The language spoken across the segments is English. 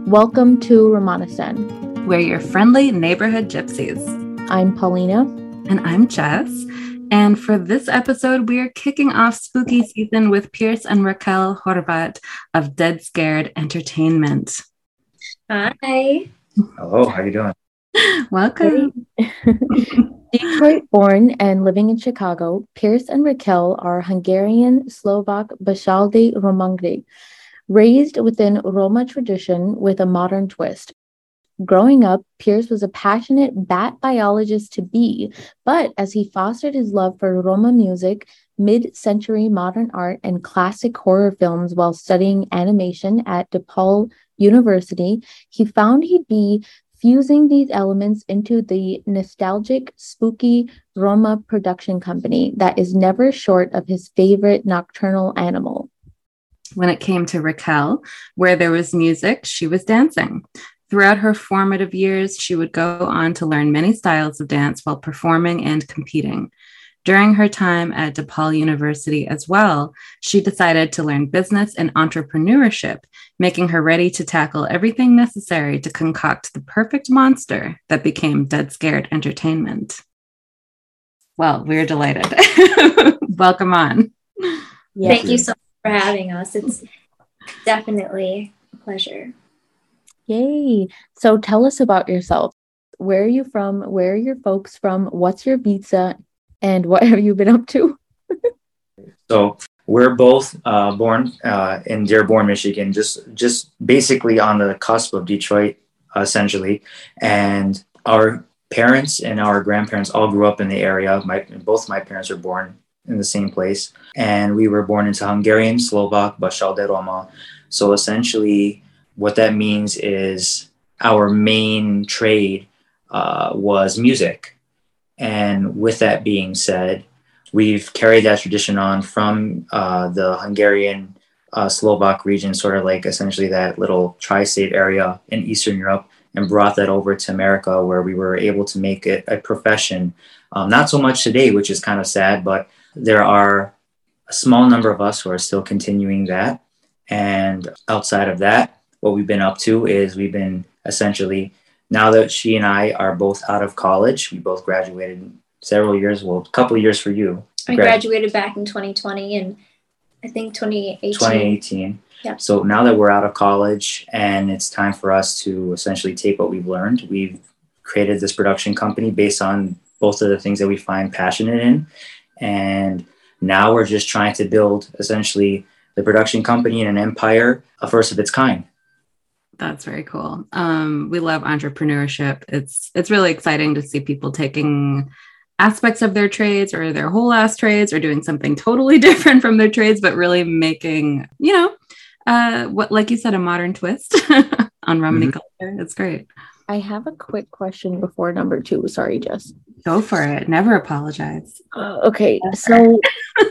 Welcome to Ramanistan. We're your friendly neighborhood gypsies. I'm Paulina. And I'm Jess. And for this episode, we are kicking off spooky season with Pierce and Raquel Horvat of Dead Scared Entertainment. Hi. Hello, how you doing? Welcome. Detroit-born and living in Chicago, Pierce and Raquel are Hungarian Slovak Bašaldi Romangri, raised within Roma tradition with a modern twist. Growing up, Pierce was a passionate bat biologist to be, but as he fostered his love for Roma music, mid-century modern art, and classic horror films while studying animation at DePaul University, he found he'd be fusing these elements into the nostalgic, spooky Roma production company that is never short of his favorite nocturnal animal. When it came to Raquel, where there was music, she was dancing. Throughout her formative years, she would go on to learn many styles of dance while performing and competing. During her time at DePaul University as well, she decided to learn business and entrepreneurship, making her ready to tackle everything necessary to concoct the perfect monster that became Dead Scared Entertainment. Well, we're delighted. Welcome on. Yeah. Thank you so much for having us. It's definitely a pleasure. Yay. So tell us about yourself. Where are you from? Where are your folks from? What's your visa? And what have you been up to? So we're both born in Dearborn, Michigan, just basically on the cusp of Detroit, essentially. And our parents and our grandparents all grew up in the area. Both my parents were born in the same place. And we were born into Hungarian Slovak Bašaldi Roma. So essentially what that means is our main trade was music. And with that being said, we've carried that tradition on from the Hungarian Slovak region, sort of like essentially that little tri-state area in Eastern Europe, and brought that over to America, where we were able to make it a profession. Not so much today, which is kind of sad, but there are a small number of us who are still continuing that. And outside of that, what we've been up to is we've been essentially, now that she and I are both out of college, we both graduated several years, well, a couple of years for you. I graduated back in 2020 and I think 2018. 2018. Yeah. So now that we're out of college and it's time for us to essentially take what we've learned, we've created this production company based on both of the things that we find passionate in. And now we're just trying to build essentially the production company in an empire, a first of its kind. That's very cool. We love entrepreneurship. It's really exciting to see people taking aspects of their trades or their whole ass trades or doing something totally different from their trades, but really making, what, like you said, a modern twist on Romani culture. It's great. I have a quick question before number 2. Sorry, Jess. Go for it. Never apologize. Okay. So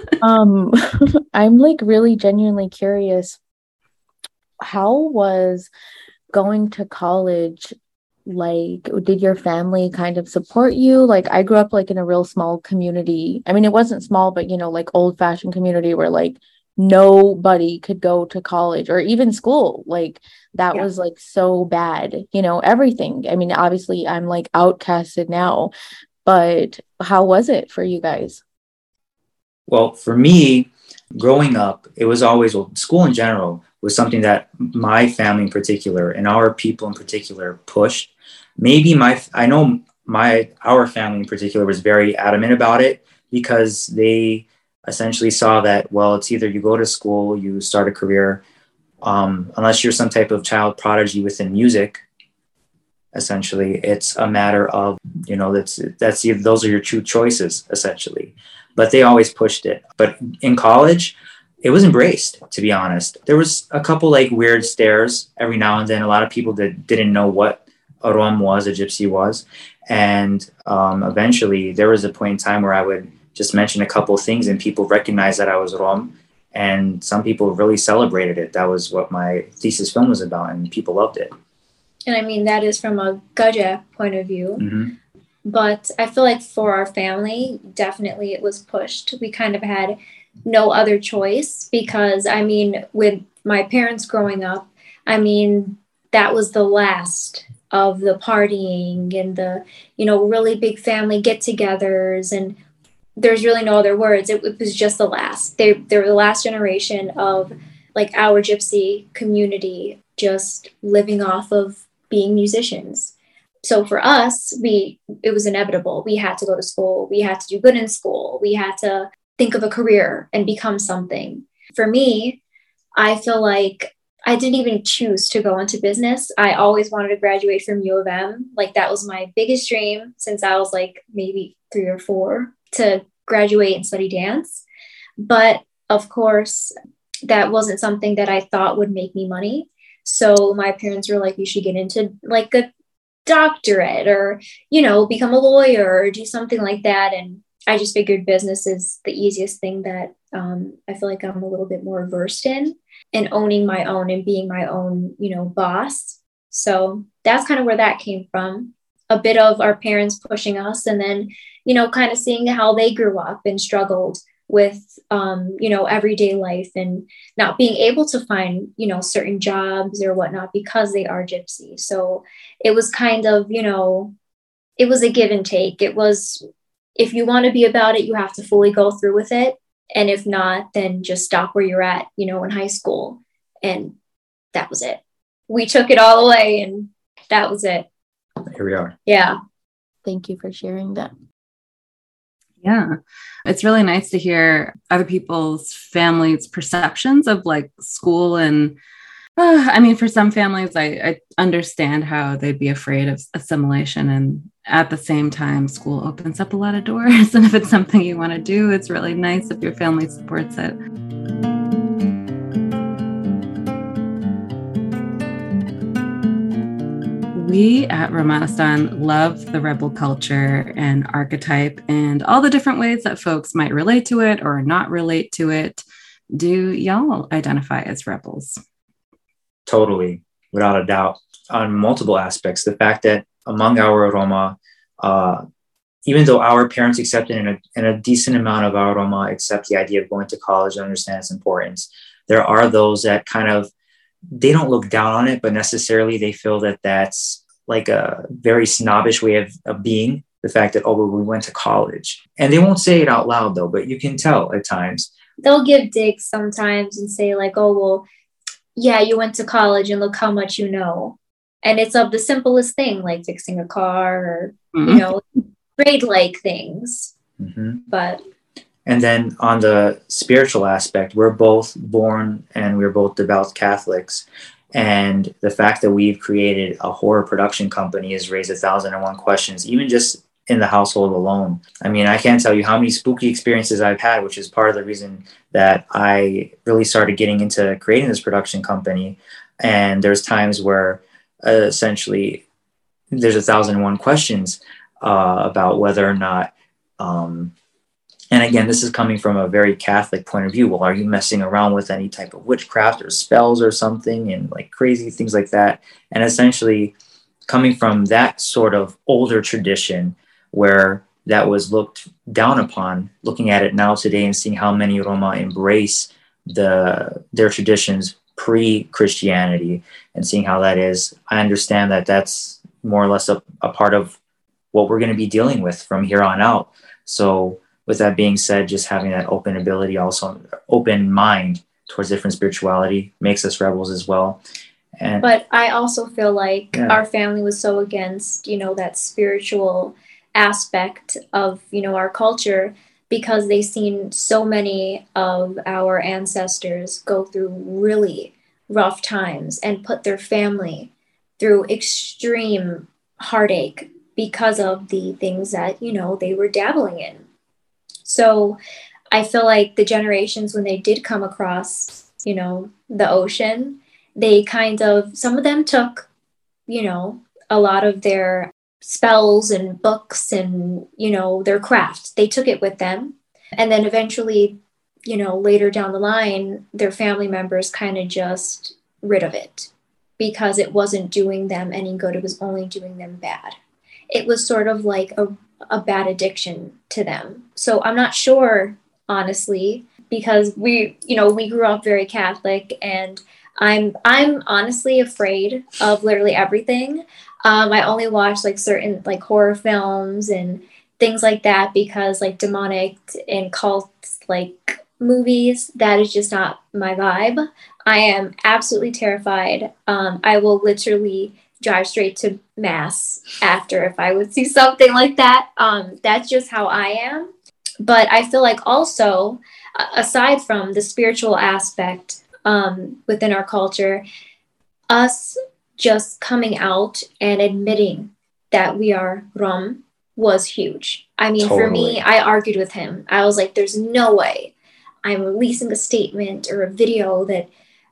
I'm like really genuinely curious. How was going to college like? Did your family kind of support you? Like, I grew up like in a real small community. I mean, it wasn't small, but like old-fashioned community where like nobody could go to college or even school. Like that was like so bad, everything. I mean, obviously I'm like outcasted now, but how was it for you guys? Well, for me, growing up, it was always, school in general was something that my family in particular and our people in particular pushed. Maybe our family in particular was very adamant about it because they essentially saw that, well, it's either you go to school, you start a career, unless you're some type of child prodigy within music. Essentially, it's a matter of, those are your two choices, essentially. But they always pushed it. But in college, it was embraced, to be honest. There was a couple like weird stares every now and then. A lot of people that didn't know what a Rom was, a gypsy was. And eventually there was a point in time where I would just mention a couple of things and people recognized that I was Rom. And some people really celebrated it. That was what my thesis film was about, and people loved it. And I mean, that is from a Gaja point of view. Mm-hmm. But I feel like for our family, definitely it was pushed. We kind of had no other choice because, I mean, with my parents growing up, I mean, that was the last of the partying and the, really big family get-togethers, and there's really no other words. It was just the last. They were the last generation of like our gypsy community just living off of being musicians. So for us, it was inevitable. We had to go to school. We had to do good in school. We had to think of a career and become something. For me, I feel like I didn't even choose to go into business. I always wanted to graduate from U of M. Like that was my biggest dream since I was like maybe 3 or 4, to graduate and study dance. But of course, that wasn't something that I thought would make me money. So my parents were like, you should get into like a doctorate or, become a lawyer or do something like that. And I just figured business is the easiest thing that I feel like I'm a little bit more versed in, and owning my own and being my own, boss. So that's kind of where that came from. A bit of our parents pushing us, and then, kind of seeing how they grew up and struggled with, everyday life and not being able to find, certain jobs or whatnot because they are gypsy. So it was kind of, it was a give and take. It was, if you want to be about it, you have to fully go through with it. And if not, then just stop where you're at, in high school. And that was it. We took it all away and that was it. Here we are. Yeah. Thank you for sharing that. Yeah. It's really nice to hear other people's families' perceptions of like school. And for some families, I understand how they'd be afraid of assimilation. And at the same time, school opens up a lot of doors. And if it's something you want to do, it's really nice if your family supports it. We at Ramanistan love the rebel culture and archetype and all the different ways that folks might relate to it or not relate to it. Do y'all identify as rebels? Totally, without a doubt, on multiple aspects. The fact that among our Roma, even though our parents accepted and a decent amount of our Roma accept the idea of going to college and understand its importance, there are those that kind of, they don't look down on it, but necessarily they feel that that's like a very snobbish way of being. The fact that, well, we went to college. And they won't say it out loud though, but you can tell at times. They'll give digs sometimes and say like, oh, well, yeah, you went to college and look how much you know. And it's of the simplest thing, like fixing a car or, grade-like things. Mm-hmm. But and then on the spiritual aspect, we're both born and we're both devout Catholics. And the fact that we've created a horror production company has raised 1,001 questions, even just in the household alone. I mean, I can't tell you how many spooky experiences I've had, which is part of the reason that I really started getting into creating this production company. And there's times where essentially there's 1,001 questions about whether or not, and again, this is coming from a very Catholic point of view. Well, are you messing around with any type of witchcraft or spells or something, and like crazy things like that? And essentially coming from that sort of older tradition where that was looked down upon, looking at it now today and seeing how many Roma embrace their traditions pre-Christianity and seeing how that is, I understand that that's more or less a part of what we're going to be dealing with from here on out. So with that being said, just having that open ability, also open mind towards different spirituality makes us rebels as well. But I also feel like our family was so against, that spiritual aspect of, our culture, because they've seen so many of our ancestors go through really rough times and put their family through extreme heartache because of the things that, they were dabbling in. So I feel like the generations, when they did come across, the ocean, they kind of, some of them took, a lot of their spells and books and, their craft. They took it with them. And then eventually, later down the line, their family members kind of just rid of it because it wasn't doing them any good. It was only doing them bad. It was sort of like a bad addiction to them. So I'm not sure, honestly, because we grew up very Catholic, and I'm honestly afraid of literally everything. I only watch like certain like horror films and things like that because like demonic and cult like movies, that is just not my vibe. I am absolutely terrified. I will literally drive straight to mass after if I would see something like that. That's just how I am. But I feel like also, aside from the spiritual aspect within our culture, us just coming out and admitting that we are Rom was huge. I mean, for me, I argued with him. I was like, there's no way I'm releasing a statement or a video that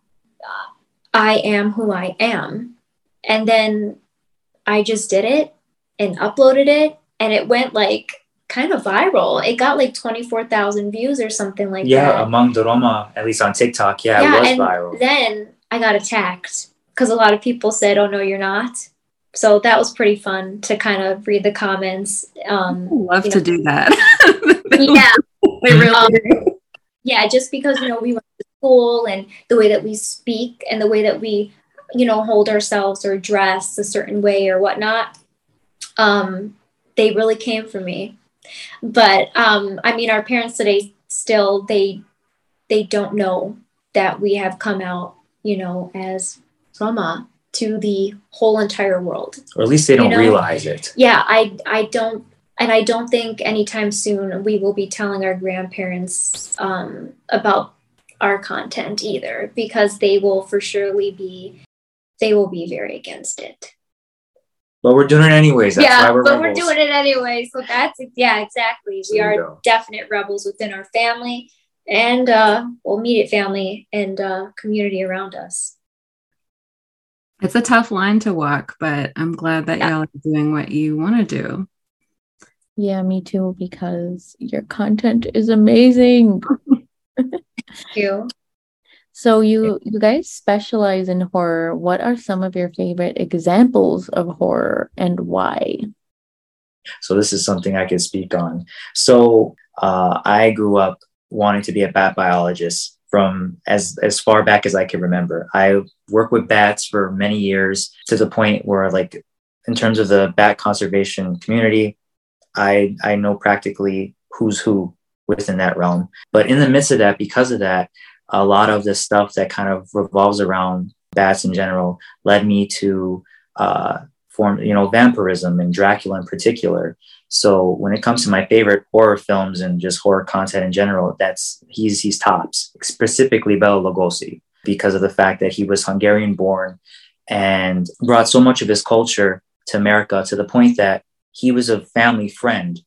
I am who I am. And then I just did it and uploaded it, and it went like kind of viral. It got like 24,000 views or something like that. Yeah, among the Roma, at least on TikTok, it was viral. Then I got attacked because a lot of people said, "Oh no, you're not." So that was pretty fun to kind of read the comments. Love to do that. Yeah, they really do. Yeah, just because we went to school and the way that we speak and the way that we hold ourselves or dress a certain way or whatnot, they really came for me. But I mean, our parents today still they don't know that we have come out as Roma to the whole entire world, or at least they don't realize it. Yeah, I don't. And I don't think anytime soon we will be telling our grandparents about our content either, because they will for surely be very against it. But we're doing it anyways. That's why we're rebels. doing it anyway. So that's, exactly. So we are definite rebels within our family and immediate family and community around us. It's a tough line to walk, but I'm glad that y'all are doing what you want to do. Yeah, me too, because your content is amazing. Thank you. So you guys specialize in horror. What are some of your favorite examples of horror and why? So this is something I can speak on. So I grew up wanting to be a bat biologist from as far back as I can remember. I worked with bats for many years to the point where, like, in terms of the bat conservation community, I know practically who's who within that realm. But in the midst of that, because of that, a lot of the stuff that kind of revolves around bats in general led me to form, vampirism and Dracula in particular. So when it comes to my favorite horror films and just horror content in general, he's tops, specifically Bela Lugosi, because of the fact that he was Hungarian born and brought so much of his culture to America, to the point that he was a family friend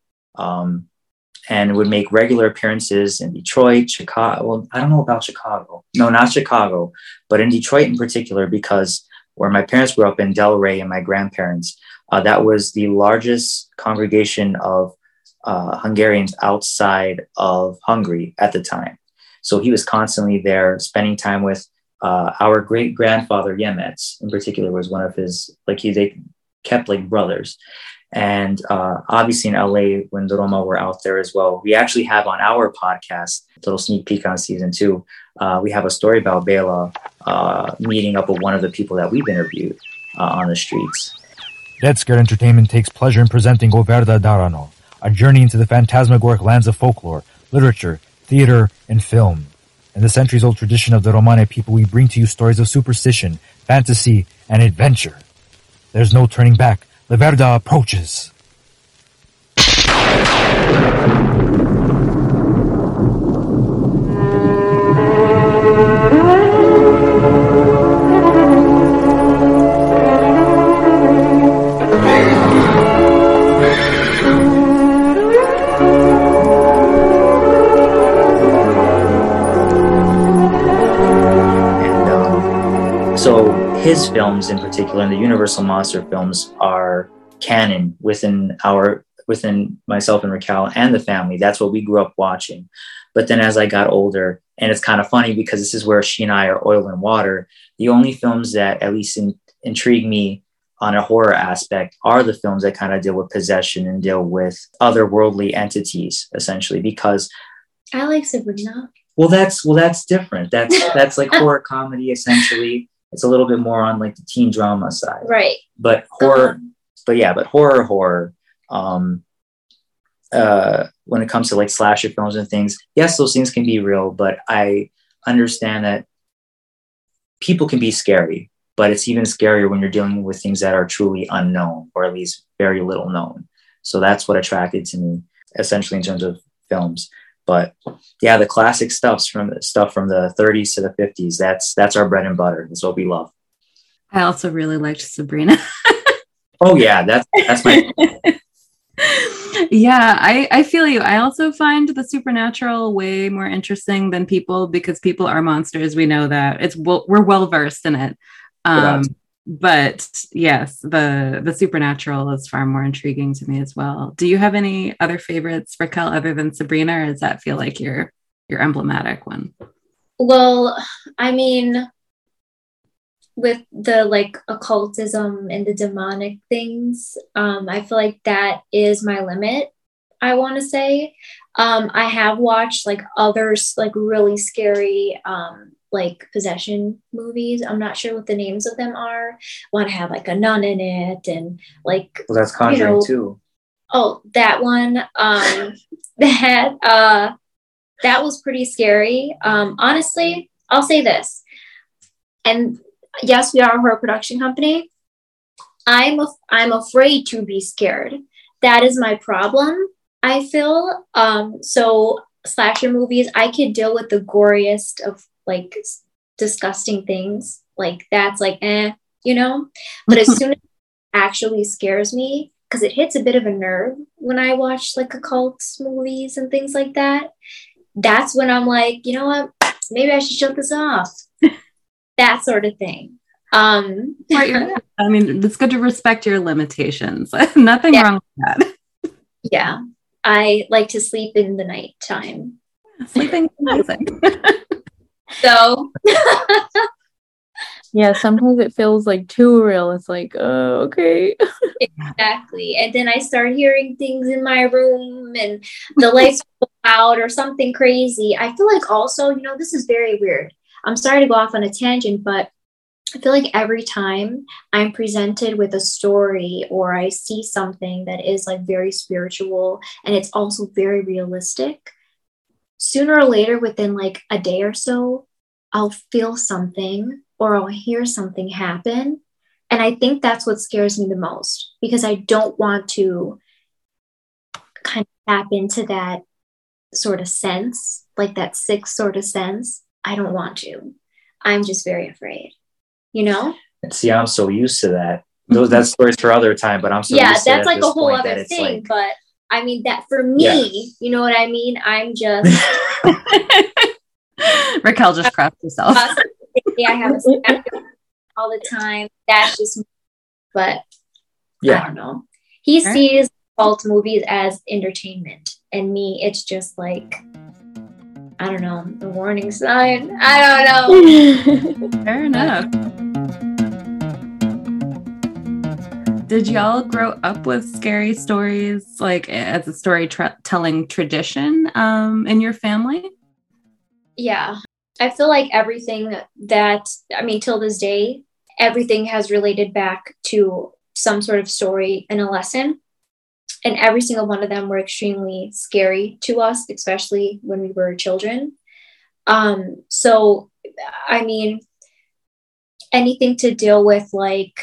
and would make regular appearances in Detroit, Chicago. Well, I don't know about Chicago. No, not Chicago, but in Detroit in particular, because where my parents grew up in Delray and my grandparents, that was the largest congregation of Hungarians outside of Hungary at the time. So he was constantly there spending time with our great grandfather, Yemets in particular, was one of his, they kept like brothers. And obviously in LA, when the Roma were out there as well, we actually have on our podcast, a little sneak peek on season 2, we have a story about Bela meeting up with one of the people that we've interviewed on the streets. Dead Scared Entertainment takes pleasure in presenting Goverda Darano, a journey into the phantasmagoric lands of folklore, literature, theater, and film. In the centuries-old tradition of the Romani people, we bring to you stories of superstition, fantasy, and adventure. There's no turning back. Leverda approaches. So his films in particular, and the Universal Monster films, are canon within myself and Raquel and the family. That's what we grew up watching. But then as I got older, and it's kind of funny because this is where she and I are oil and water, the only films that at least intrigue me on a horror aspect are the films that kind of deal with possession and deal with otherworldly entities, essentially. Because I like Sabrina. That's different. That's like horror comedy essentially. It's a little bit more on like the teen drama side, right? But horror, but horror. When it comes to like slasher films and things, yes, those things can be real, but I understand that people can be scary, but it's even scarier when you're dealing with things that are truly unknown or at least very little known. So that's what attracted to me essentially in terms of films. But yeah, the classic stuff from the 30s to the 50s, that's our bread and butter. That's what we love. I also really liked Sabrina. Oh yeah, that's my Yeah, I feel you. I also find the supernatural way more interesting than people, because people are monsters. We know that. We're well versed in it. But yes, the supernatural is far more intriguing to me as well. Do you have any other favorites, Raquel, other than Sabrina, or does that feel like your emblematic one? Well, I mean, with the like occultism and the demonic things, I feel like that is my limit, I want to say. I have watched like others like really scary like possession movies. I'm not sure what the names of them are. One have like a nun in it, and like, well, that's Conjuring too. Oh, that one. That was pretty scary. Honestly, I'll say this. And yes, we are a horror production company. I'm afraid to be scared. That is my problem, I feel. So slasher movies, I could deal with the goriest of like disgusting things. Like that's like, you know? But as soon as it actually scares me, because it hits a bit of a nerve when I watch like occult movies and things like that, that's when I'm like, you know what? Maybe I should shut this off. That sort of thing. I mean, it's good to respect your limitations. Nothing wrong with that. Yeah. I like to sleep in the nighttime. Sleeping is amazing. So yeah, sometimes it feels like too real. It's like, oh, okay. Exactly. And then I start hearing things in my room and the lights go out or something crazy. I feel like also, you know, this is very weird. I'm sorry to go off on a tangent, but I feel like every time I'm presented with a story or I see something that is like very spiritual and it's also very realistic, sooner or later, within like a day or so, I'll feel something or I'll hear something happen. And I think that's what scares me the most, because I don't want to kind of tap into that sort of sense, like that sixth sort of sense. I don't want to. I'm just very afraid, you know? See, I'm so used to that. That's stories for other time, but I'm so used to that's like a whole other thing. Like, but I mean, that for me, you know what I mean? I'm just... Raquel just crapped herself. I have a spectacle all the time. That's just... But I don't know. He sees cult movies as entertainment. And me, it's just like... I don't know, the warning sign. I don't know. Fair enough. Did y'all grow up with scary stories, like as a storytelling tradition in your family? Yeah. I feel like everything that, I mean, till this day, everything has related back to some sort of story and a lesson. And every single one of them were extremely scary to us, especially when we were children. So, I mean, anything to deal with like...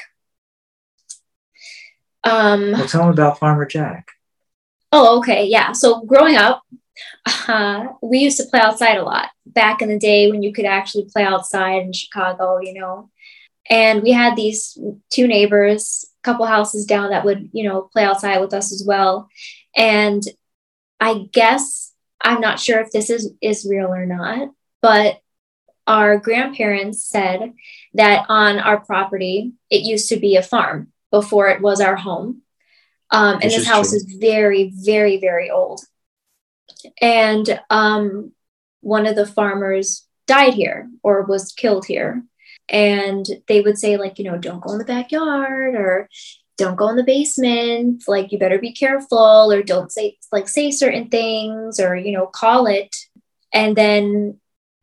well, tell me about Farmer Jack. Oh, okay. Yeah. So growing up, we used to play outside a lot back in the day when you could actually play outside in Chicago, you know. And we had these two neighbors, couple houses down, that would, you know, play outside with us as well. And I guess, I'm not sure if this is real or not, but our grandparents said that on our property, it used to be a farm before it was our home. And this house is very, very, very old. And one of the farmers died here or was killed here. And they would say, like, you know, don't go in the backyard or don't go in the basement. Like, you better be careful, or don't say certain things, or, you know, call it. And then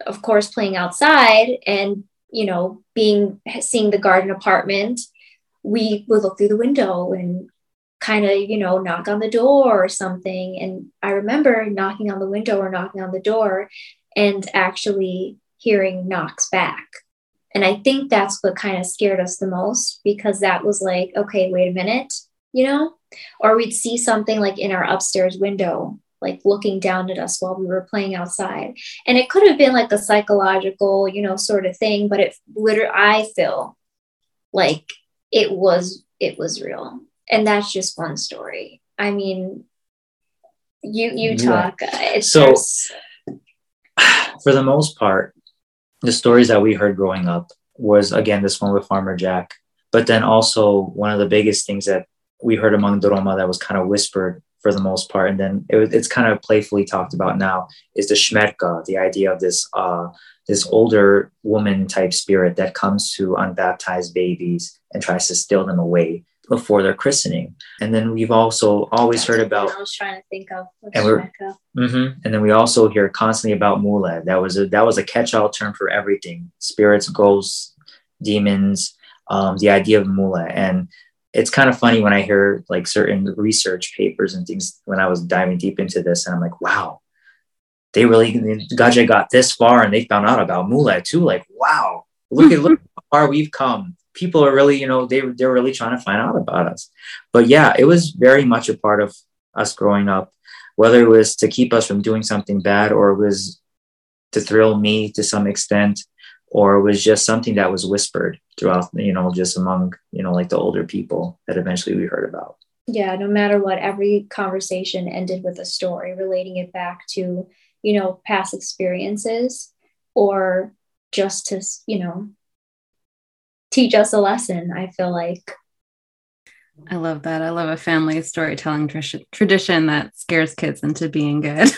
of course, playing outside and, you know, seeing the garden apartment, we would look through the window and kind of, you know, knock on the door or something. And I remember knocking on the window or knocking on the door and actually hearing knocks back. And I think that's what kind of scared us the most, because that was like, okay, wait a minute, you know, or we'd see something like in our upstairs window, like looking down at us while we were playing outside. And it could have been like a psychological, you know, sort of thing, but it literally, I feel like it was real. And that's just one story. I mean, you talk. So for the most part, the stories that we heard growing up was, again, this one with Farmer Jack. But then also one of the biggest things that we heard among the Roma that was kind of whispered for the most part, and then it's kind of playfully talked about now, is the Shmerka, the idea of this older woman type spirit that comes to unbaptized babies and tries to steal them away before their christening. And then we've also always heard about, I was trying to think of Shmerka. And then we also hear constantly about Mula. That was a catch-all term for everything: spirits, ghosts, demons, the idea of Mula. And it's kind of funny when I hear like certain research papers and things when I was diving deep into this, and I'm like, wow, Gaja got this far and they found out about Mula too. Like, wow, look how far we've come. People are really, you know, they're really trying to find out about us. But yeah, it was very much a part of us growing up, whether it was to keep us from doing something bad, or it was to thrill me to some extent, or it was just something that was whispered throughout, you know, just among, you know, like the older people that eventually we heard about. Yeah, no matter what, every conversation ended with a story relating it back to, you know, past experiences, or just to, you know, teach us a lesson, I feel like. I love that. I love a family storytelling tradition that scares kids into being good.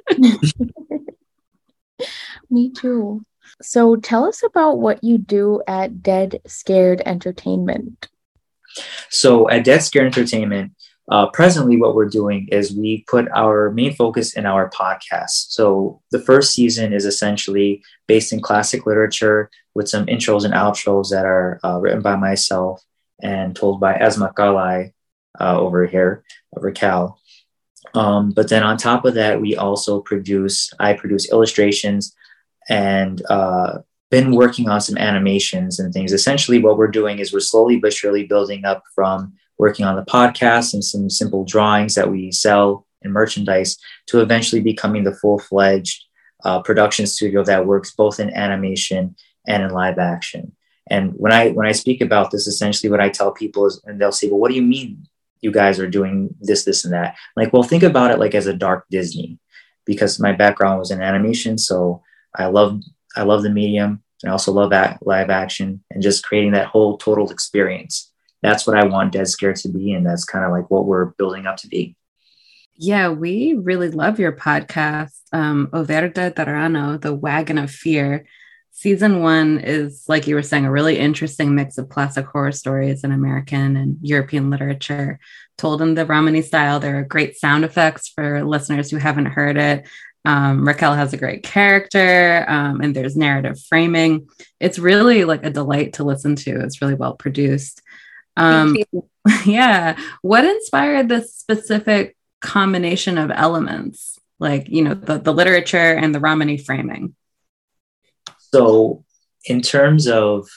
Me too. So tell us about what you do at Dead Scared Entertainment. So at Dead Scared Entertainment, presently what we're doing is we put our main focus in our podcast. So the first season is essentially based in classic literature with some intros and outros that are written by myself and told by Esma Kalai over here, Raquel. But then on top of that, I produce illustrations and been working on some animations and things. Essentially what we're doing is we're slowly but surely building up from working on the podcast and some simple drawings that we sell in merchandise to eventually becoming the full-fledged production studio that works both in animation and in live action. And when I speak about this, essentially what I tell people is, and they'll say, well, what do you mean you guys are doing this and that? Like, well, think about it like as a dark Disney, because my background was in animation. So I love the medium. And I also love that live action and just creating that whole total experience. That's what I want Dead Scared to be. And that's kind of like what we're building up to be. Yeah, we really love your podcast, Overda Darano, The Wagon of Fear. Season 1 is, like you were saying, a really interesting mix of classic horror stories and American and European literature told in the Romani style. There are great sound effects for listeners who haven't heard it. Raquel has a great character, and there's narrative framing. It's really like a delight to listen to. It's really well produced. Yeah. What inspired this specific combination of elements, like, you know, the literature and the Romani framing? So in terms of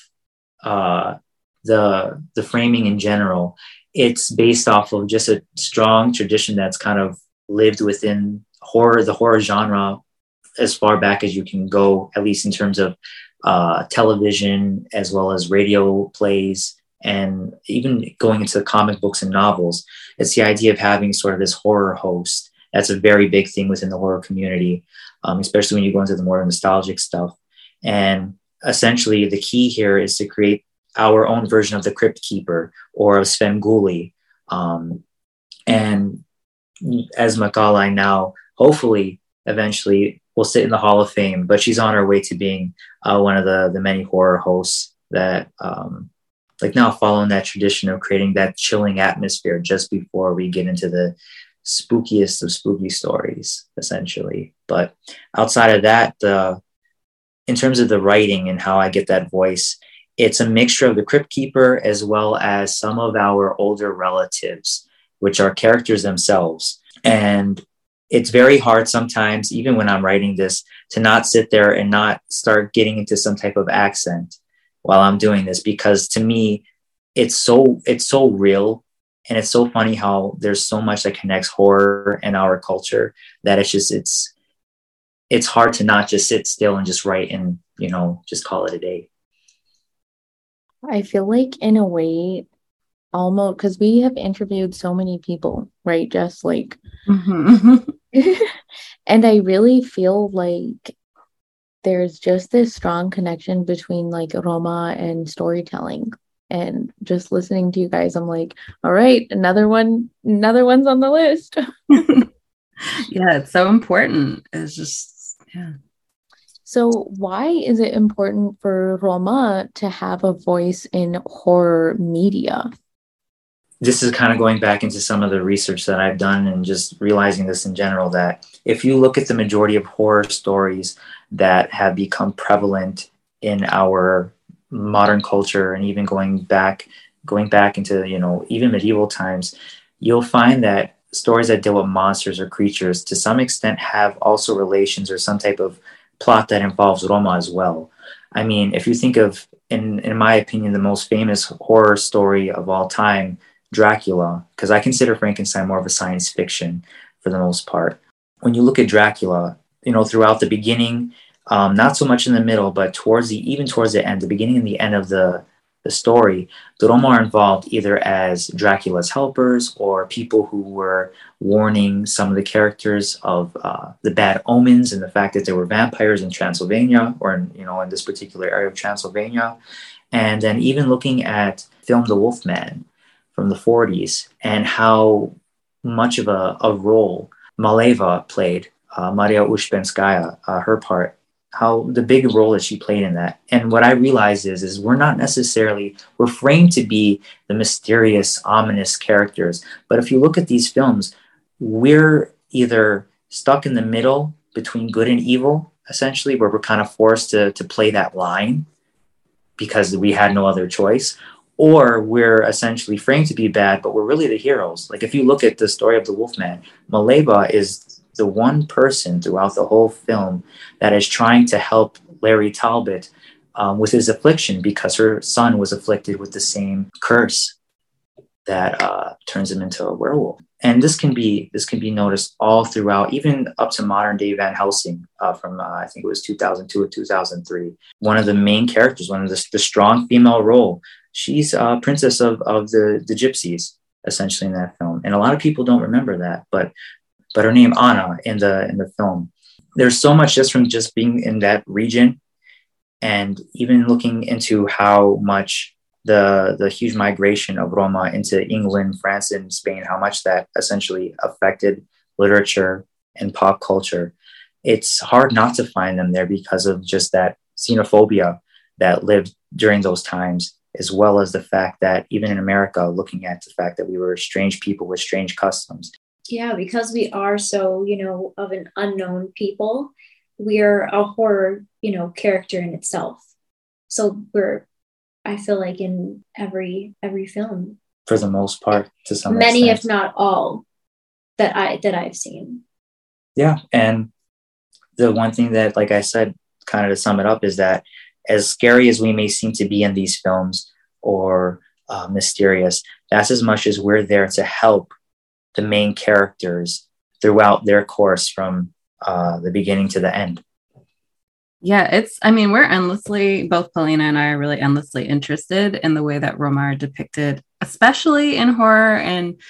the framing in general, it's based off of just a strong tradition that's kind of lived within the horror genre as far back as you can go, at least in terms of television as well as radio plays, and even going into comic books and novels. It's the idea of having sort of this horror host. That's a very big thing within the horror community, especially when you go into the more nostalgic stuff. And essentially the key here is to create our own version of the Crypt Keeper or of Svengoolie. And as Macaulay now, hopefully, eventually will sit in the Hall of Fame, but she's on her way to being one of the many horror hosts that like now following that tradition of creating that chilling atmosphere just before we get into the spookiest of spooky stories, essentially. But outside of that, in terms of the writing and how I get that voice, it's a mixture of the Crypt Keeper as well as some of our older relatives, which are characters themselves. And it's very hard sometimes, even when I'm writing this, to not sit there and not start getting into some type of accent while I'm doing this, because to me, it's so real. And it's so funny how there's so much that connects horror and our culture that it's hard to not just sit still and just write and, just call it a day. I feel like in a way, almost because we have interviewed so many people, right? Just like, and I really feel like there's just this strong connection between like Roma and storytelling. And just listening to you guys, I'm like, all right, another one's on the list. Yeah, it's so important. It's just, yeah. So why is it important for Roma to have a voice in horror media? This is kind of going back into some of the research that I've done and just realizing this in general, that if you look at the majority of horror stories that have become prevalent in our modern culture, and even going back into, even medieval times, you'll find that stories that deal with monsters or creatures to some extent have also relations or some type of plot that involves Roma as well. I mean, if you think of, in my opinion, the most famous horror story of all time, Dracula, because I consider Frankenstein more of a science fiction for the most part. When you look at Dracula, throughout the beginning, not so much in the middle, but towards the end, the beginning and the end of the story, the Roma are involved either as Dracula's helpers or people who were warning some of the characters of the bad omens and the fact that there were vampires in Transylvania, or in this particular area of Transylvania. And then even looking at film The Wolfman from the 40s and how much of a role Maleva played, Maria Ushbenskaya, her part, how the big role that she played in that. And what I realized is we're framed to be the mysterious, ominous characters. But if you look at these films, we're either stuck in the middle between good and evil, essentially, where we're kind of forced to play that line because we had no other choice, or we're essentially framed to be bad, but we're really the heroes. Like if you look at the story of the Wolfman, Maleva is the one person throughout the whole film that is trying to help Larry Talbot with his affliction, because her son was afflicted with the same curse that turns him into a werewolf. And this can be noticed all throughout, even up to modern day Van Helsing from I think it was 2002 or 2003. One of the main characters, one of the strong female role, she's a princess of the gypsies, essentially, in that film. And a lot of people don't remember that, but her name Anna in the film. There's so much just from just being in that region, and even looking into how much the huge migration of Roma into England, France, and Spain, how much that essentially affected literature and pop culture. It's hard not to find them there because of just that xenophobia that lived during those times, as well as the fact that even in America, looking at the fact that we were strange people with strange customs. Yeah, because we are so, of an unknown people, we're a horror, character in itself. So I feel like in every film, for the most part, to some many, extent, if not all, that I've seen. Yeah, and the one thing that, like I said, kind of to sum it up, is that as scary as we may seem to be in these films, or mysterious, that's as much as we're there to help the main characters throughout their course from the beginning to the end. Yeah, we're endlessly, both Paulina and I are really endlessly interested in the way that Roma are depicted, especially in horror,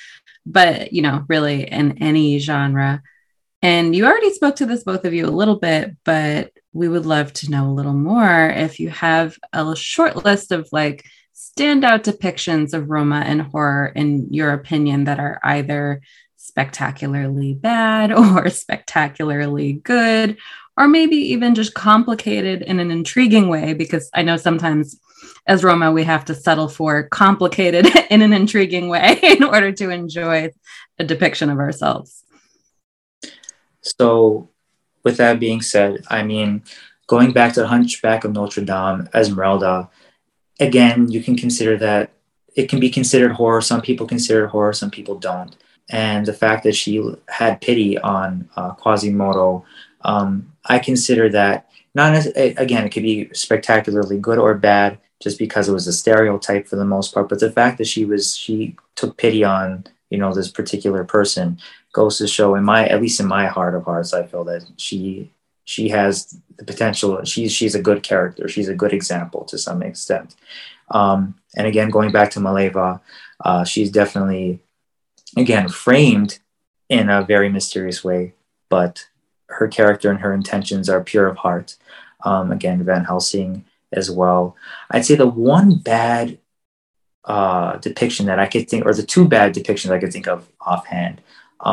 but really in any genre. And you already spoke to this, both of you, a little bit, but we would love to know a little more if you have a short list of like standout depictions of Roma in horror, in your opinion, that are either spectacularly bad or spectacularly good, or maybe even just complicated in an intriguing way, because I know sometimes as Roma, we have to settle for complicated in an intriguing way in order to enjoy a depiction of ourselves. So with that being said, going back to the Hunchback of Notre Dame, Esmeralda, again, you can consider that it can be considered horror. Some people consider it horror, some people don't. And the fact that she had pity on Quasimodo, I consider that not as, again, it could be spectacularly good or bad just because it was a stereotype for the most part. But the fact that she took pity on, you know, this particular person goes to show, at least in my heart of hearts, I feel that she has the potential. She's a good character. She's a good example to some extent. And again, going back to Maleva, she's definitely, again, framed in a very mysterious way, but her character and her intentions are pure of heart. Again, Van Helsing as well. I'd say the one bad depiction that I could think, or the two bad depictions I could think of offhand,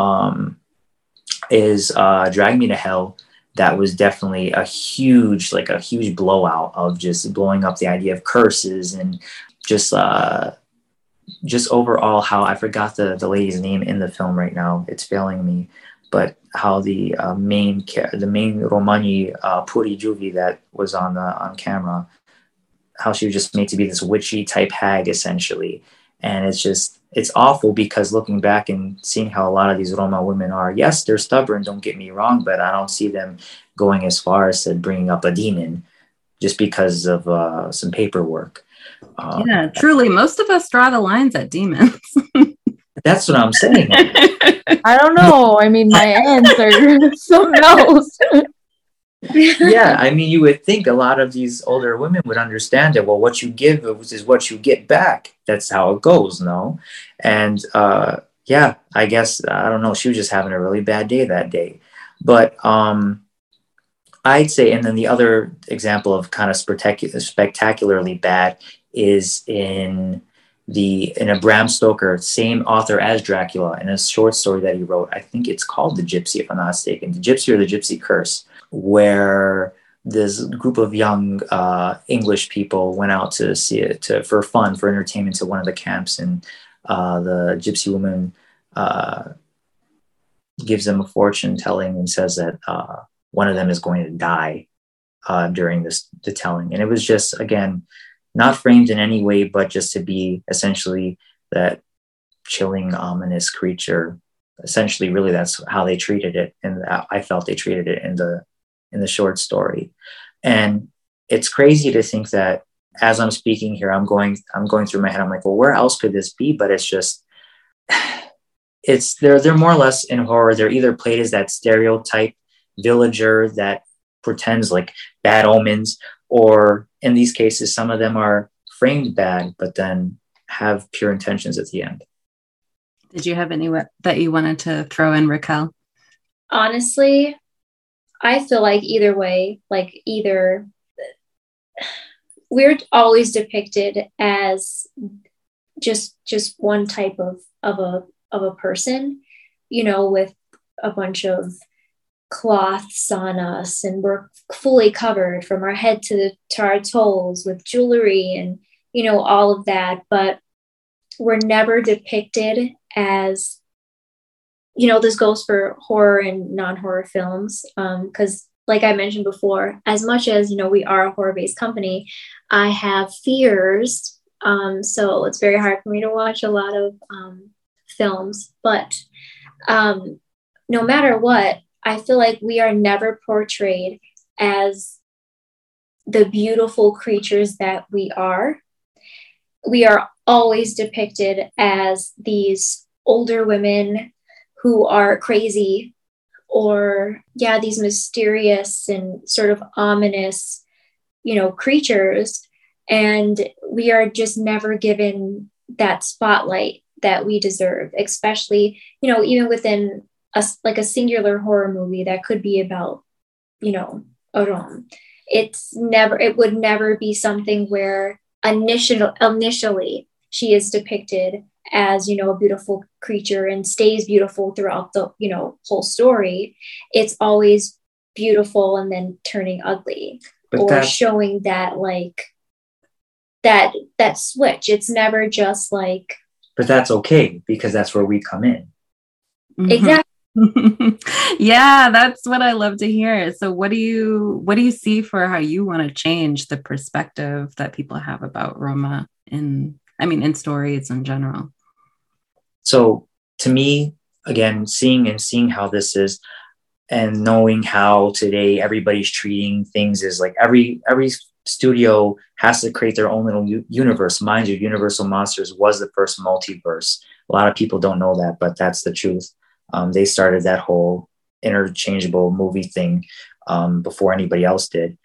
is Drag Me to Hell. That was definitely a huge blowout of just blowing up the idea of curses and just overall how, I forgot the lady's name in the film right now. It's failing me, but how the main Romani Puri Juvi that was on camera, how she was just made to be this witchy type hag essentially. And it's awful because looking back and seeing how a lot of these Roma women are, yes, they're stubborn, don't get me wrong, but I don't see them going as far as to bringing up a demon just because of some paperwork. Yeah, truly, most of us draw the lines at demons. That's what I'm saying. I don't know. I mean, my aunts are something else. Yeah, I mean, you would think a lot of these older women would understand that, well, what you give is what you get back. That's how it goes, no? And yeah, I guess, I don't know, she was just having a really bad day that day. But I'd say, and then the other example of kind of spectacularly bad is in a Bram Stoker, same author as Dracula, in a short story that he wrote. I think it's called The Gypsy, if I'm not mistaken, The Gypsy or The Gypsy Curse, where this group of young English people went out to see it for fun, for entertainment, to one of the camps, and the gypsy woman gives them a fortune telling and says that one of them is going to die during the telling. And it was just, again, not framed in any way, but just to be essentially that chilling, ominous creature. Essentially, really, that's how they treated it, and I felt they treated it in the short story. And it's crazy to think that as I'm speaking here, I'm going through my head. I'm like, well, where else could this be? But it's just, they're more or less in horror. They're either played as that stereotype villager that pretends like bad omens, or in these cases, some of them are framed bad, but then have pure intentions at the end. Did you have any that you wanted to throw in, Raquel? Honestly, I feel like either way, like either we're always depicted as just one type of a person, you know, with a bunch of cloths on us, and we're fully covered from our head to our toes with jewelry and, you know, all of that. But we're never depicted as, you know, this goes for horror and non-horror films, because like I mentioned before, as much as, you know, we are a horror-based company, I have fears, so it's very hard for me to watch a lot of films. But no matter what, I feel like we are never portrayed as the beautiful creatures that we are. We are always depicted as these older women who are crazy, or these mysterious and sort of ominous, you know, creatures. And we are just never given that spotlight that we deserve, especially, you know, even within a singular horror movie that could be about, you know, Oron. It would never be something where initially she is depicted as, you know, a beautiful creature and stays beautiful throughout the, you know, whole story. It's always beautiful and then turning ugly, or showing that, like, that switch. It's never just like. But that's okay, because that's where we come in. Mm-hmm. Exactly. Yeah, that's what I love to hear. So what do you see for how you want to change the perspective that people have about Roma in stories in general? So to me, again, seeing how this is, and knowing how today everybody's treating things is like every studio has to create their own little universe. Mind you, Universal Monsters was the first multiverse. A lot of people don't know that, but that's the truth. They started that whole interchangeable movie thing before anybody else did.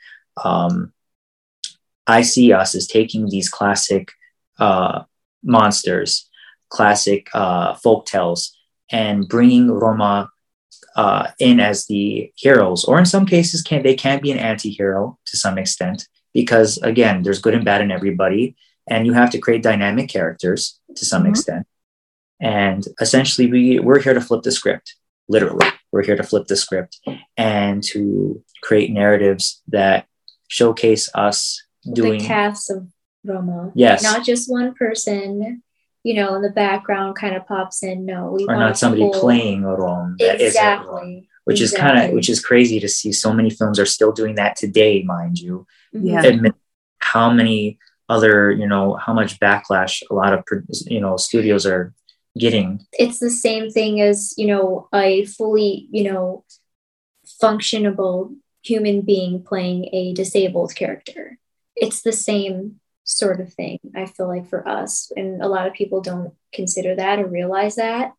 I see us as taking these classic monsters, classic folk tales, and bringing Roma in as the heroes, or in some cases they can be an anti-hero to some extent, because again, there's good and bad in everybody, and you have to create dynamic characters to some extent. And essentially we're here to flip the script. Literally, we're here to flip the script and to create narratives that showcase us doing the cast of Roma. Yes. Not just one person, in the background kind of pops in. No, we or want not somebody playing a role that isn't Rome, which is crazy to see. So many films are still doing that today, mind you. Yeah. Admit how many other, how much backlash a lot of, studios are getting. It's the same thing as, a fully, functionable human being playing a disabled character. It's the same sort of thing, I feel like, for us, and a lot of people don't consider that or realize that.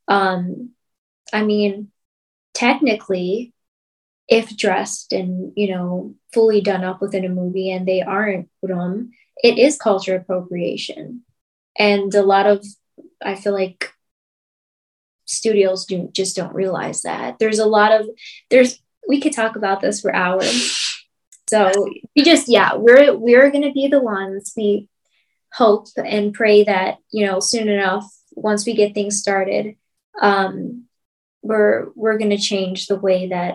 Technically, if dressed and fully done up within a movie and they aren't Rom, it is culture appropriation, and a lot of, I feel like, studios don't realize that. We could talk about this for hours. So we're going to be the ones, we hope and pray that, soon enough, once we get things started, we're going to change the way that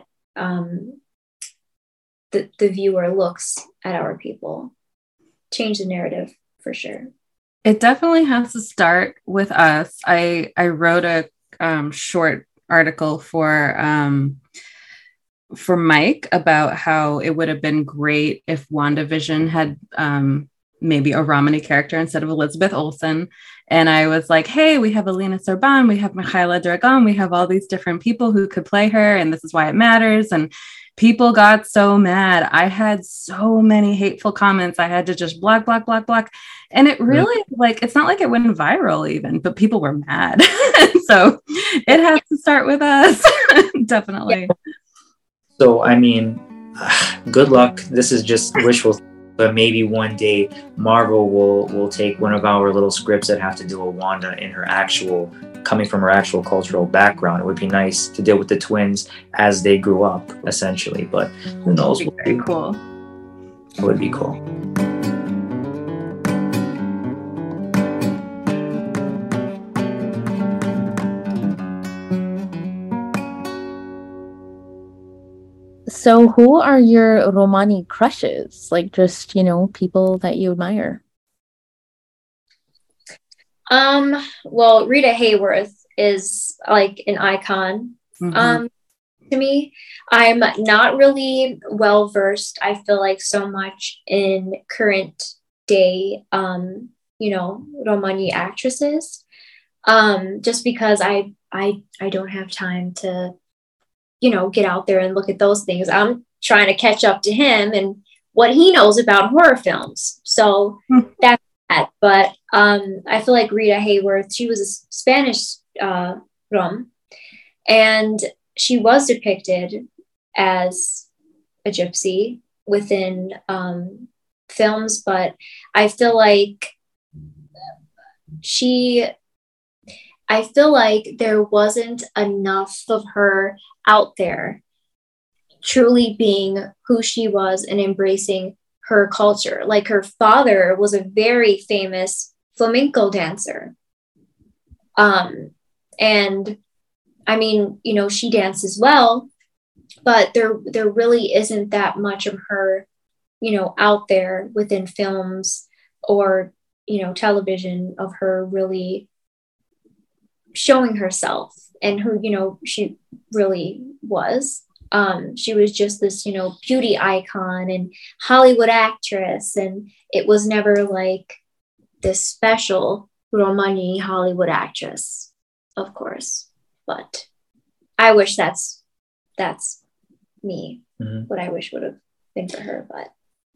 the viewer looks at our people, change the narrative for sure. It definitely has to start with us. I wrote a short article for Mike about how it would have been great if WandaVision had maybe a Romani character instead of Elizabeth Olsen. And I was like, hey, we have Alina Serban, we have Michaela Dragon, we have all these different people who could play her, and this is why it matters. And people got so mad. I had so many hateful comments. I had to just block. And it really, it's not like it went viral even, but people were mad. So it has to start with us. Definitely. Yeah. So, good luck. This is just wishful, but maybe one day Marvel will take one of our little scripts that have to do with Wanda in coming from her actual cultural background. It would be nice to deal with the twins as they grew up, essentially. But who knows? It would be very cool. It would be cool. So who are your Romani crushes? Like, just, people that you admire? Well, Rita Hayworth is like an icon. To me, I'm not really well versed, I feel like, so much in current day Romani actresses, just because I don't have time to get out there and look at those things. I'm trying to catch up to him and what he knows about horror films. So that's that. But I feel like Rita Hayworth, she was a Spanish Rom, and she was depicted as a gypsy within films, but I feel like there wasn't enough of her out there truly being who she was and embracing her culture. Like, her father was a very famous flamenco dancer. And she dances well, but there really isn't that much of her, out there within films or, television, of her really showing herself and who, she really was. She was just this, beauty icon and Hollywood actress. And it was never like this special Romani Hollywood actress, of course. But I wish that's me, what I wish would have been for her. But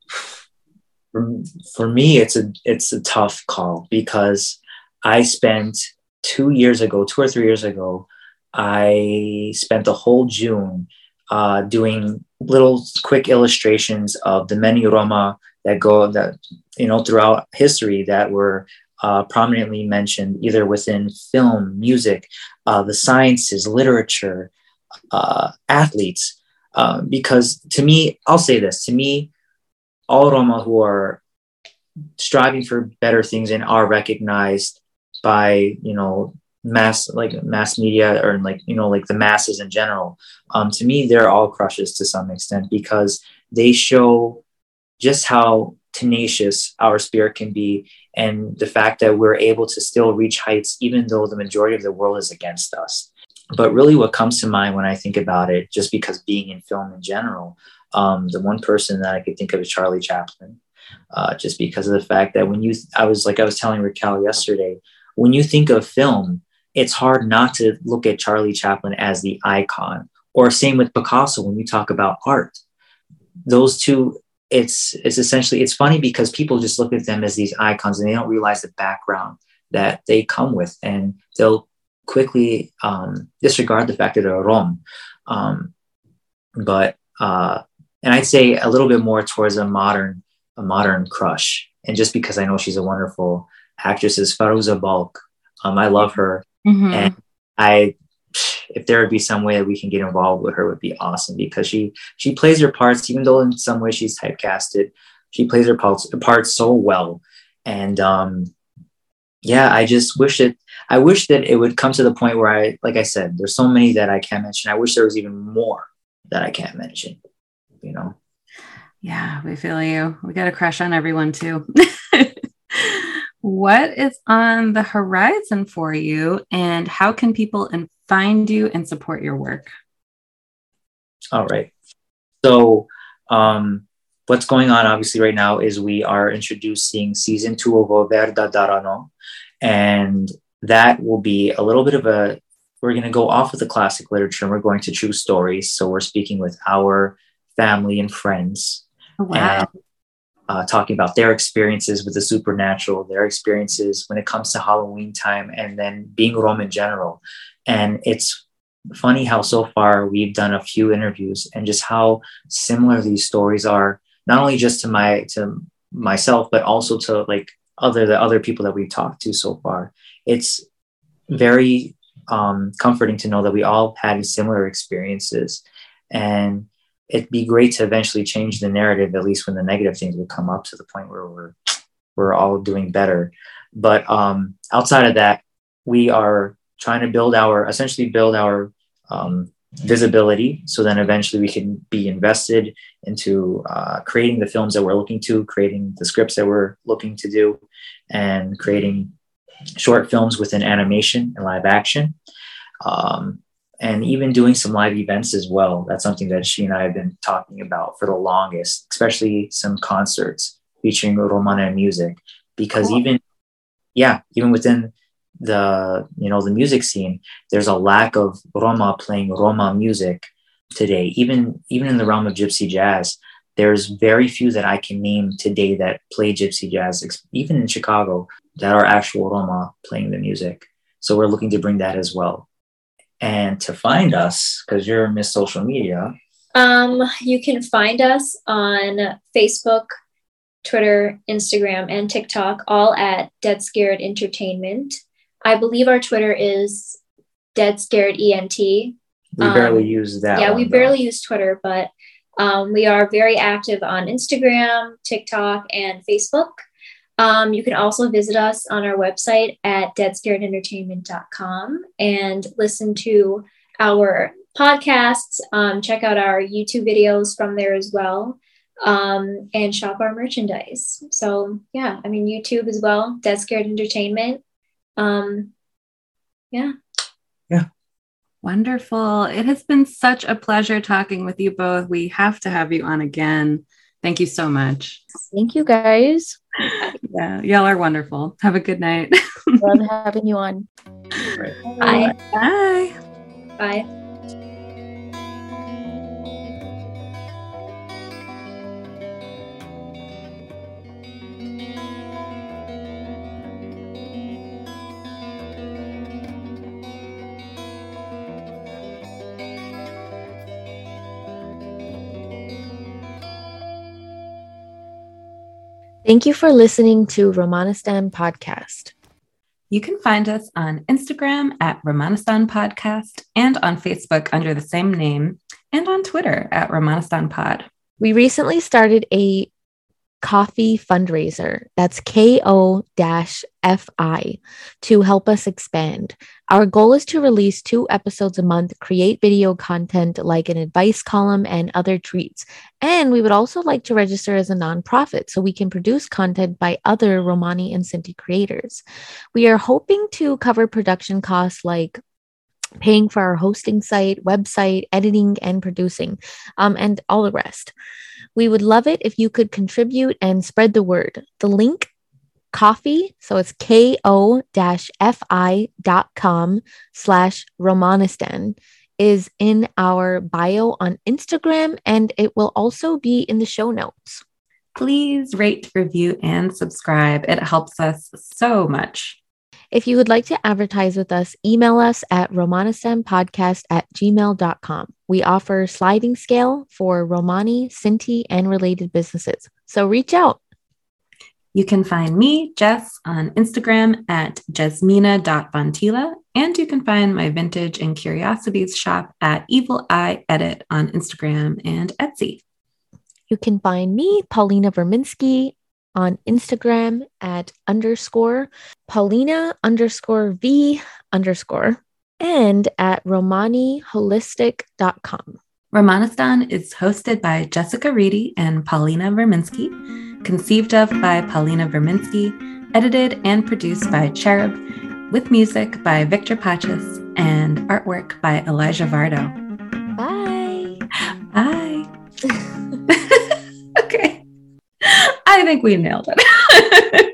for me, it's a tough call, because I spent 2 years ago, 2 or 3 years ago, I spent the whole June doing little quick illustrations of the many Roma that throughout history that were prominently mentioned either within film, music, the sciences, literature, athletes. Because to me, I'll say this, to me, all Roma who are striving for better things and are recognized by, mass media, or like the masses in general, to me, they're all crushes to some extent, because they show just how tenacious our spirit can be, and the fact that we're able to still reach heights even though the majority of the world is against us. But really what comes to mind when I think about it, just because being in film in general, the one person that I could think of is Charlie Chaplin, just because of the fact that I was telling Raquel yesterday, when you think of film, it's hard not to look at Charlie Chaplin as the icon. Or same with Picasso when you talk about art. Those two, it's essentially, it's funny because people just look at them as these icons and they don't realize the background that they come with, and they'll quickly disregard the fact that they're Rom. And I'd say a little bit more towards a modern crush. And just because I know she's a wonderful actress, is Fairuza Balk. I love her. And if there would be some way that we can get involved with her, would be awesome, because she plays her parts, even though in some way she's typecasted, she plays her parts so well. And I just wish that it would come to the point where like I said, there's so many that I can't mention. I wish there was even more that I can't mention, Yeah, we feel you. We got a crush on everyone too. What is on the horizon for you, and how can people find you and support your work? All right. So what's going on obviously right now is we are introducing season 2 of Overda Darano. And that will be a little bit of we're going to go off of the classic literature, and we're going to choose stories. So we're speaking with our family and friends. Oh, wow. And talking about their experiences with the supernatural, their experiences when it comes to Halloween time, and then being Rome in general. And it's funny how so far we've done a few interviews, and just how similar these stories are, not only just to myself, but also to the other people that we've talked to so far. It's very comforting to know that we all had similar experiences, and it'd be great to eventually change the narrative, at least when the negative things will come up, to the point where we're all doing better. But outside of that, we are trying to build our visibility, so then eventually we can be invested into creating the films that we're looking to, creating the scripts that we're looking to do, and creating short films within animation and live action. And even doing some live events as well. That's something that she and I have been talking about for the longest, especially some concerts featuring Romana music, because cool. even within the music scene, there's a lack of Roma playing Roma music today. Even in the realm of gypsy jazz, there's very few that I can name today that play gypsy jazz, even in Chicago, that are actual Roma playing the music. So we're looking to bring that as well. And to find us, because you're Miss Social Media. You can find us on Facebook, Twitter, Instagram, and TikTok, all at Dead Scared Entertainment. I believe our Twitter is Dead Scared ENT. We barely use that. Yeah, we barely use Twitter, but we are very active on Instagram, TikTok, and Facebook. You can also visit us on our website at deadscaredentertainment.com and listen to our podcasts, check out our YouTube videos from there as well, and shop our merchandise. So yeah, YouTube as well, Dead Scared Entertainment. Yeah. Wonderful. It has been such a pleasure talking with you both. We have to have you on again. Thank you so much. Thank you, guys. Yeah, y'all are wonderful. Have a good night. Love having you on. Bye. Bye. Bye. Thank you for listening to Romanistan Podcast. You can find us on Instagram at Romanistan Podcast and on Facebook under the same name and on Twitter at Romanistan Pod. We recently started a coffee fundraiser. That's KO-FI to help us expand. Our goal is to release 2 episodes a month, create video content like an advice column and other treats. And we would also like to register as a nonprofit so we can produce content by other Romani and Sinti creators. We are hoping to cover production costs like paying for our hosting site, website, editing, and producing, and all the rest. We would love it if you could contribute and spread the word. The link, coffee, so it's ko-fi.com/Romanistan, is in our bio on Instagram, and it will also be in the show notes. Please rate, review, and subscribe. It helps us so much. If you would like to advertise with us, email us at romanistanpodcast@gmail.com. We offer sliding scale for Romani, Sinti, and related businesses. So reach out. You can find me, Jess, on Instagram at jesmina.vantila, and you can find my vintage and curiosities shop at Evil Eye Edit on Instagram and Etsy. You can find me, Paulina Verminski, on Instagram at _Paulina _V_ and at romaniholistic.com. Romanistan is hosted by Jessica Reedy and Paulina Verminski, conceived of by Paulina Verminski, edited and produced by Cherub, with music by Victor Pachis and artwork by Elijah Vardo. Bye. Bye. Okay. I think we nailed it.